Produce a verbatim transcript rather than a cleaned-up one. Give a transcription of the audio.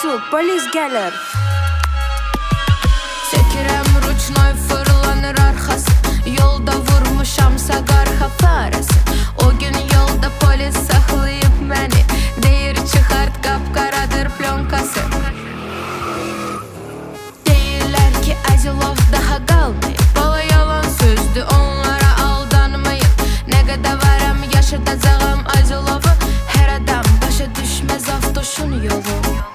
su, polis gəlir. Çəkirəm ruçnoy, fırlanır arxası. Yolda vurmuşamsa qarxa farası. O gün yolda polis saxlayıb məni. Deyir çıxart, qapqaradır plonkası. Deyirlər ki Azilov daha qalmayıb. Bala yalan sözdü, onlara aldanmayıb. Nə qədər varam yaşadacağım Azilovu. Hər adam başa düşməz avtoşun yolu.